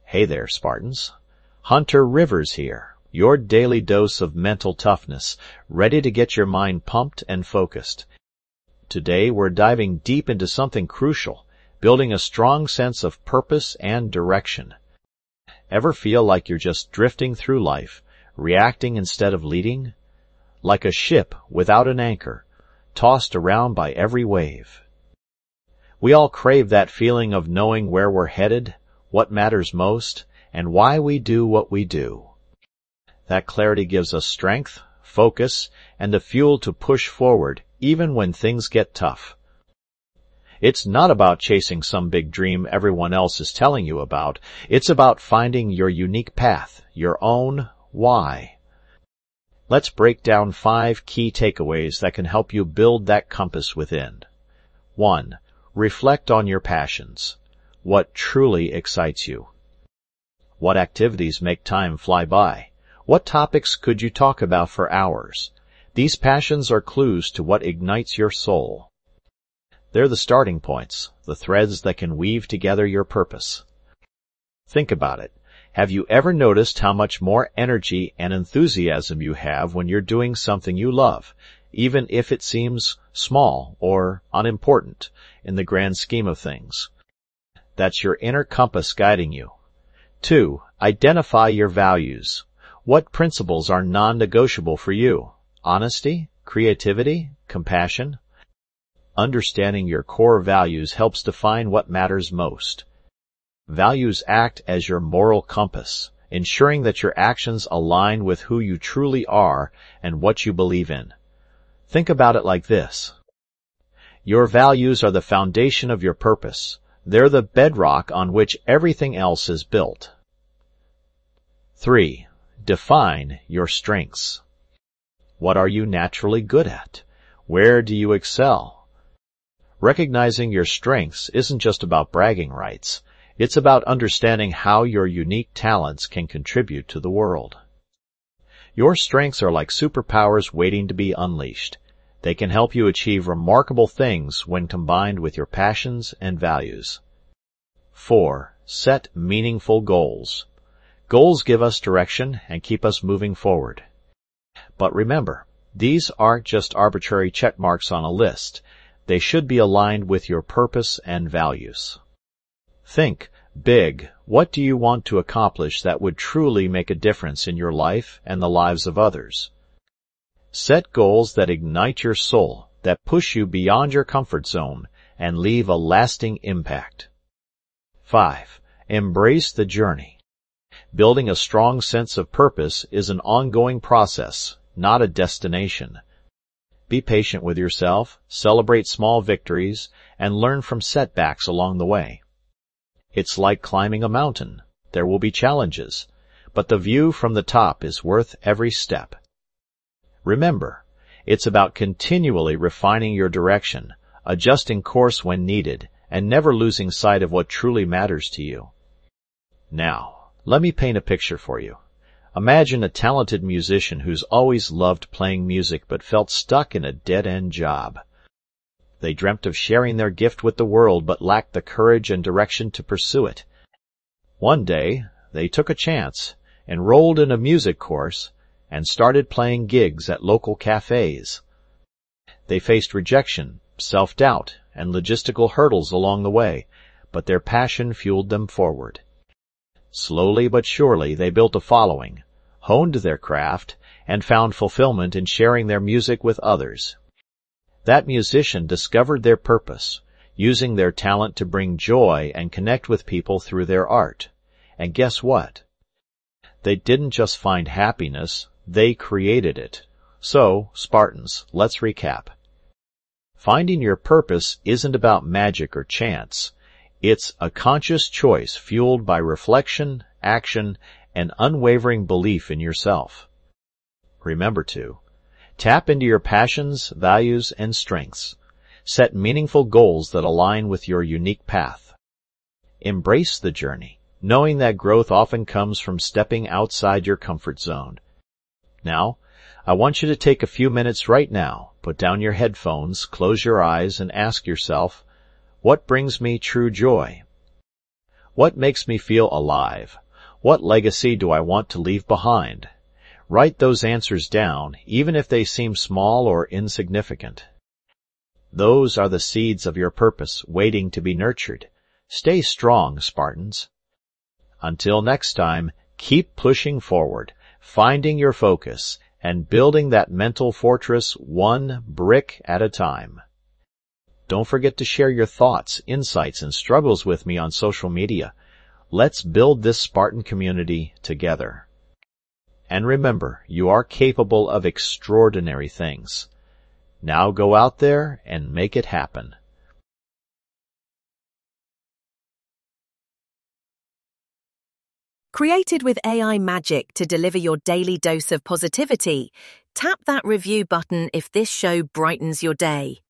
Hey there, Spartans. Hunter Rivers here, your daily dose of mental toughness, ready to get your mind pumped and focused. Today we're diving deep into something crucial, building a strong sense of purpose and direction. Ever feel like you're just drifting through life, reacting instead of leading? Like a ship without an anchor, tossed around by every wave. We all crave that feeling of knowing where we're headed, what matters most, and why we do what we do. That clarity gives us strength, focus, and the fuel to push forward even when things get tough. It's not about chasing some big dream everyone else is telling you about. It's about finding your unique path, your own why. Let's break down 5 key takeaways that can help you build that compass within. 1. Reflect on your passions. What truly excites you? What activities make time fly by? What topics could you talk about for hours? These passions are clues to what ignites your soul. They're the starting points, the threads that can weave together your purpose. Think about it. Have you ever noticed how much more energy and enthusiasm you have when you're doing something you love, even if it seems small or unimportant in the grand scheme of things? That's your inner compass guiding you. 2. Identify your values. What principles are non-negotiable for you? Honesty, creativity, compassion? Understanding your core values helps define what matters most. Values act as your moral compass, ensuring that your actions align with who you truly are and what you believe in. Think about it like this. Your values are the foundation of your purpose. They're the bedrock on which everything else is built. 3. Define your strengths. What are you naturally good at? Where do you excel? Recognizing your strengths isn't just about bragging rights. It's about understanding how your unique talents can contribute to the world. Your strengths are like superpowers waiting to be unleashed. They can help you achieve remarkable things when combined with your passions and values. 4. Set meaningful goals. Goals give us direction and keep us moving forward. But remember, these aren't just arbitrary check marks on a list. They should be aligned with your purpose and values. Think big. What do you want to accomplish that would truly make a difference in your life and the lives of others? Set goals that ignite your soul, that push you beyond your comfort zone, and leave a lasting impact. 5. Embrace the journey. Building a strong sense of purpose is an ongoing process, not a destination. Be patient with yourself, celebrate small victories, and learn from setbacks along the way. It's like climbing a mountain. There will be challenges, but the view from the top is worth every step. Remember, it's about continually refining your direction, adjusting course when needed, and never losing sight of what truly matters to you. Now, let me paint a picture for you. Imagine a talented musician who's always loved playing music but felt stuck in a dead-end job. They dreamt of sharing their gift with the world but lacked the courage and direction to pursue it. One day, they took a chance, enrolled in a music course, and started playing gigs at local cafes. They faced rejection, self-doubt, and logistical hurdles along the way, but their passion fueled them forward. Slowly but surely they built a following, honed their craft, and found fulfillment in sharing their music with others. That musician discovered their purpose, using their talent to bring joy and connect with people through their art. And guess what? They didn't just find happiness, they created it. So, Spartans, let's recap. Finding your purpose isn't about magic or chance. It's a conscious choice fueled by reflection, action, and unwavering belief in yourself. Remember to tap into your passions, values, and strengths. Set meaningful goals that align with your unique path. Embrace the journey, knowing that growth often comes from stepping outside your comfort zone. Now, I want you to take a few minutes right now, put down your headphones, close your eyes, and ask yourself, what brings me true joy? What makes me feel alive? What legacy do I want to leave behind? Write those answers down, even if they seem small or insignificant. Those are the seeds of your purpose waiting to be nurtured. Stay strong, Spartans. Until next time, keep pushing forward, finding your focus, and building that mental fortress one brick at a time. Don't forget to share your thoughts, insights, and struggles with me on social media. Let's build this Spartan community together. And remember, you are capable of extraordinary things. Now go out there and make it happen. Created with AI magic to deliver your daily dose of positivity, tap that review button if this show brightens your day.